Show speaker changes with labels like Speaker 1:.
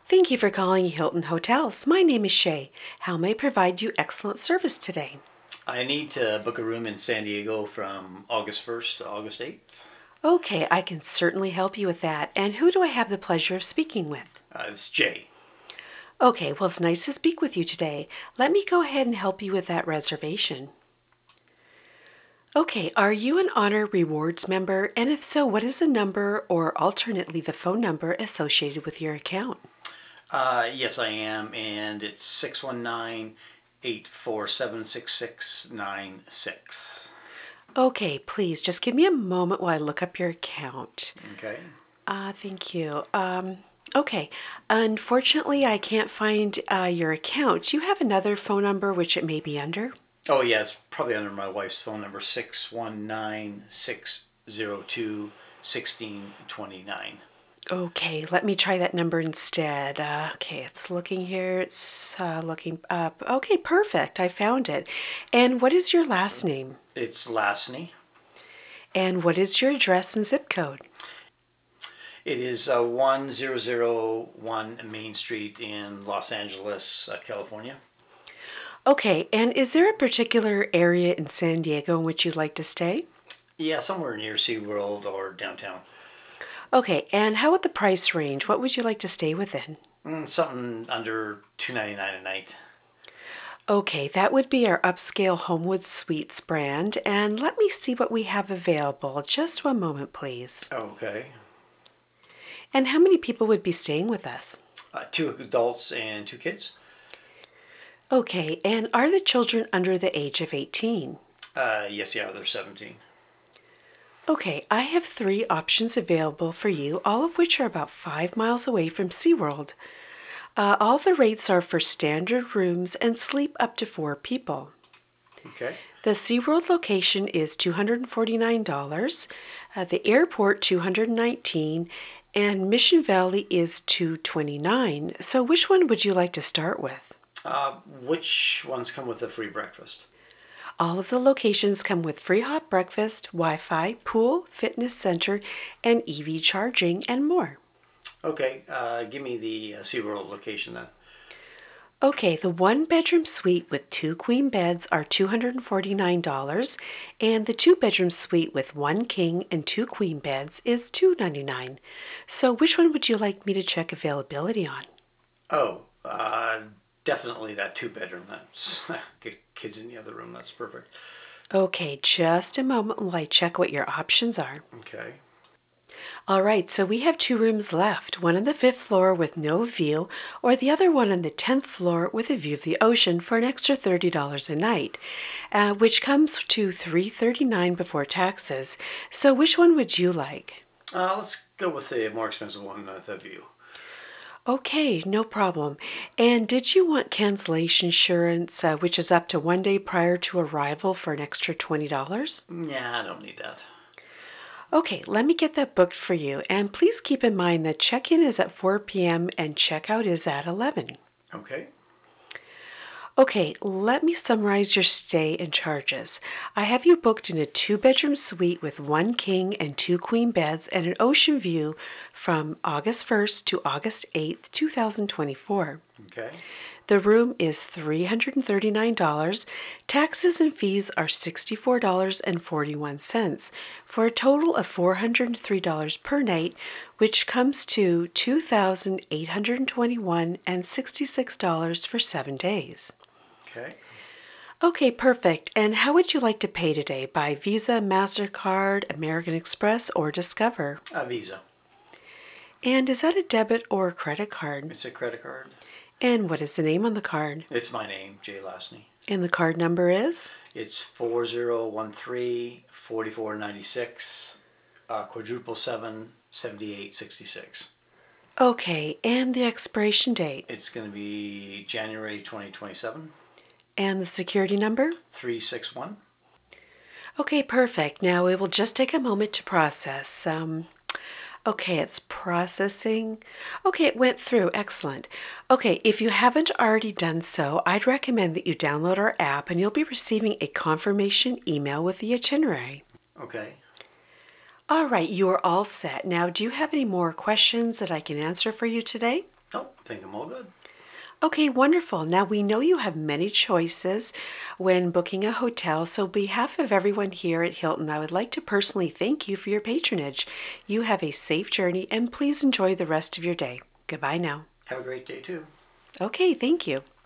Speaker 1: Thank you for calling Hilton Hotels. My name is Shay. How may I provide you excellent service today?
Speaker 2: I need to book a room in San Diego from August 1st to August 8th.
Speaker 1: Okay, I can certainly help you with that. And who do I have the pleasure of speaking with?
Speaker 2: It's Jay.
Speaker 1: Okay, well, it's nice to speak with you today. Let me go ahead and help you with that reservation. Okay, are you an Honor Rewards member? And if so, what is the number or alternately the phone number associated with your account?
Speaker 2: Yes, I am, and it's 619-847-6696.
Speaker 1: Okay, please just give me a moment while I look up your account.
Speaker 2: Okay.
Speaker 1: Thank you. Okay. Unfortunately, I can't find your account. Do you have another phone number which it may be under?
Speaker 2: Oh, yeah, it's probably under my wife's phone number, 619-602-1629.
Speaker 1: Okay, let me try that number instead. Okay, it's looking here. It's looking up. Okay, perfect. I found it. And what is your last name?
Speaker 2: It's Lasney.
Speaker 1: And what is your address and zip code?
Speaker 2: It is 1001 Main Street in Los Angeles, California.
Speaker 1: Okay, and is there a particular area in San Diego in which you'd like to stay?
Speaker 2: Yeah, somewhere near SeaWorld or downtown.
Speaker 1: Okay, and how about the price range? What would you like to stay within?
Speaker 2: Something under $299 a night.
Speaker 1: Okay, that would be our upscale Homewood Suites brand, and let me see what we have available. Just one moment, please.
Speaker 2: Okay.
Speaker 1: And how many people would be staying with us?
Speaker 2: Two adults and two kids.
Speaker 1: Okay, and are the children under the age of 18?
Speaker 2: Yes, yeah, they're 17.
Speaker 1: Okay, I have three options available for you, all of which are about 5 miles away from SeaWorld. All the rates are for standard rooms and sleep up to four people.
Speaker 2: Okay.
Speaker 1: The SeaWorld location is $249, the airport $219, and Mission Valley is $229. So which one would you like to start with?
Speaker 2: Which ones come with a free breakfast?
Speaker 1: All of the locations come with free hot breakfast, Wi-Fi, pool, fitness center, and EV charging, and more.
Speaker 2: Okay, give me the SeaWorld location then.
Speaker 1: Okay, the one bedroom suite with two queen beds are $249, and the two bedroom suite with one king and two queen beds is $299. So, which one would you like me to check availability on?
Speaker 2: Oh, definitely that two-bedroom. That's get kids in the other room. That's perfect.
Speaker 1: Okay, just a moment while I check what your options are.
Speaker 2: Okay.
Speaker 1: All right, so we have two rooms left, one on the fifth floor with no view, or the other one on the 10th floor with a view of the ocean for an extra $30 a night, which comes to $339 before taxes. So which one would you like?
Speaker 2: Let's go with the more expensive one with a view.
Speaker 1: Okay, no problem. And did you want cancellation insurance, which is up to 1 day prior to arrival for an extra $20?
Speaker 2: Yeah, I don't need that.
Speaker 1: Okay, let me get that booked for you. And please keep in mind that check-in is at 4 p.m. and checkout is at 11.
Speaker 2: Okay.
Speaker 1: Okay, let me summarize your stay and charges. I have you booked in a two-bedroom suite with one king and two queen beds and an ocean view from August 1st to August 8th, 2024.
Speaker 2: Okay.
Speaker 1: The room is $339. Taxes and fees are $64.41 for a total of $403 per night, which comes to $2,821 and $66 for 7 days.
Speaker 2: Okay.
Speaker 1: Okay, perfect. And how would you like to pay today? By Visa, MasterCard, American Express, or Discover?
Speaker 2: A Visa.
Speaker 1: And is that a debit or a credit card?
Speaker 2: It's a credit card.
Speaker 1: And what is the name on the card?
Speaker 2: It's my name, Jay Lasney.
Speaker 1: And the card number is?
Speaker 2: It's 4013-4496, quadruple 77866.
Speaker 1: Okay, and the expiration date?
Speaker 2: It's going to be January 2027.
Speaker 1: And the security number?
Speaker 2: 361.
Speaker 1: Okay, perfect. Now it will just take a moment to process. Okay, it's processing. Okay, it went through. Excellent. Okay, if you haven't already done so, I'd recommend that you download our app and you'll be receiving a confirmation email with the itinerary.
Speaker 2: Okay.
Speaker 1: All right, you are all set. Now, do you have any more questions that I can answer for you today?
Speaker 2: Oh, think I'm all good.
Speaker 1: Okay, wonderful. Now we know you have many choices when booking a hotel, so on behalf of everyone here at Hilton, I would like to personally thank you for your patronage. You have a safe journey and please enjoy the rest of your day. Goodbye now.
Speaker 2: Have a great day too.
Speaker 1: Okay, thank you.